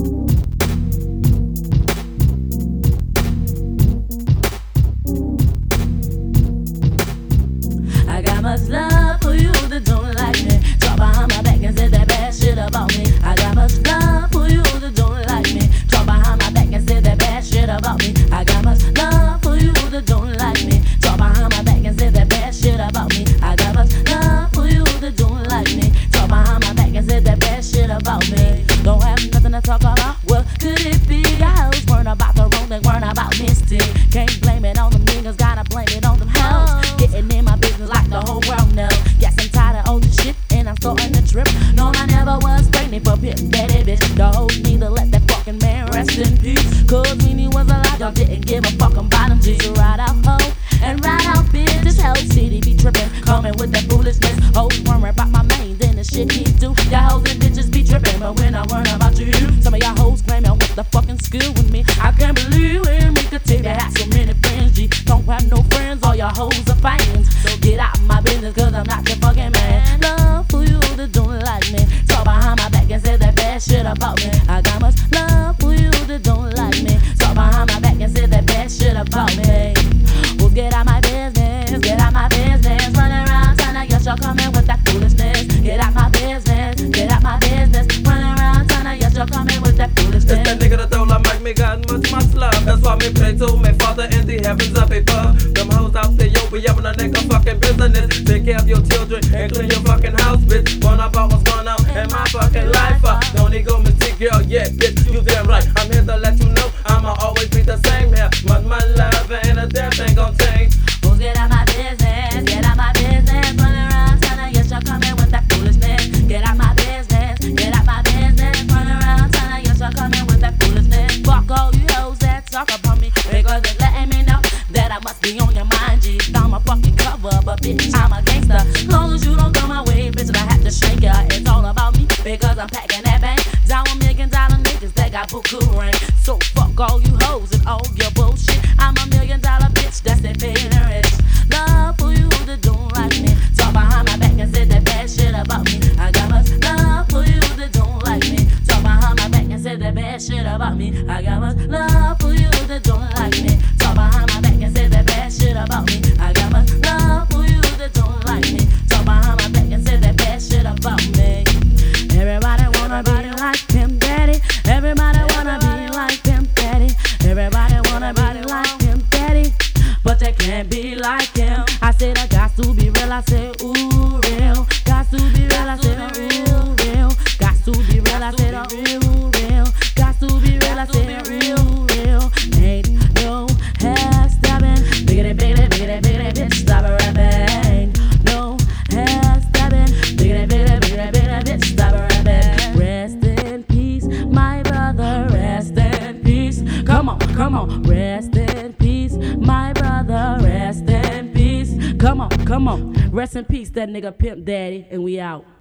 I got much love for you that don't like me. Talk behind my back and say that bad shit about me. I got much love for you that don't like me. Talk behind my back and say that bad shit about me. I got much love for you that don't like me. Talk behind my back and say that bad shit about me. I got much love for you that don't like me. Talk behind my back and say that bad shit about me. Don't have nothing to talk about. What could it be? Y'all weren't about the wrong, they weren't about mystic. Can't blame it on them niggas, gotta blame it on them hoes. Getting in my business like the whole world knows. Yes, I'm tired of all this shit and I'm starting to trip. No, I never was pregnant for Pimp Daddy, bitch. The hoes need to let that fucking man rest in peace. Cause when he was alive, y'all didn't give a fuck about him. Just ride out hoe and ride out bitch. This whole city be tripping, coming with that foolishness. Hoes worrying about my main, then the shit he do. Y'all hoes and bitches be tripping, but when I learn about you, some of y'all hoes claiming what the fucking skill with me. I can't believe it, me could take that had so many friends. G don't have no friends, all y'all hoes are fans. So get out of my business, cause I'm not your fucking man. Love for you that don't like me. Talk behind my back and say that bad shit about me. I got much love for you that don't like me. Talk behind my back and say that bad shit about me. Well, get out my business, get out my business. Running around trying to get y'all coming with that foolishness. Get out my business, get out my business. Running around trying to get y'all coming with that foolishness. It's that nigga that don't like me, got much love. That's why me pray to my Father in the heavens up above. Them hoes out there, yo, we having a nigga fucking business. Take care of your children and clean your fucking house, bitch. One about what's going on in my fucking life. Don't ego mystique, girl, yeah, bitch, you damn right. I'm here to let you know I'ma always be the same here. Much love and a damn thing gon' change. Fools get out my business, get out my business. Running around trying to get y'all coming with that foolishness. Get out my business, get out my business. Running around trying to get y'all coming with that foolishness. Fuck all you hoes that talk about me, because it's letting me know that I must be on your mind, G. I'm a fucking cover, but bitch, I'm a gangster. Long as you don't come my way, bitch, I have to shake ya. It's all about me, because I'm packing that bank. Down $1 million niggas that got buku rank. So fuck all you hoes and all your bullshit. I'm $1 million bitch, that's that feeling rich. Love for you that don't like me. Talk behind my back and say that bad shit about me. I got much love for you that don't like me. Talk behind my back and say that bad shit about me. I got much love for you that don't like me. Talk behind my back and say that bad shit about me. I got much love for you that don't like me. Talk behind my back and say that bad shit about me. Everybody wanna be like Pimp Daddy. Everybody wanna be like Pimp Daddy. Everybody wanna be like Pimp Daddy, but they can't be like him. I said I got to be real. I said ooh real. Got to be real. I said ooh real. Got to be real. I said ooh real. Got to be real. I said ooh real. Ain't no hair stabbing. Biggity biggity biggity biggity bitch, stop rapping. No hair stabbing. Biggity biggity biggity biggity bitch, stop rapping. Rest in peace, my brother. Rest in peace. Come on, come on. Rest in peace, my brother. Rest in peace. Come on, come on. Rest in peace, that nigga Pimp Daddy, and we out.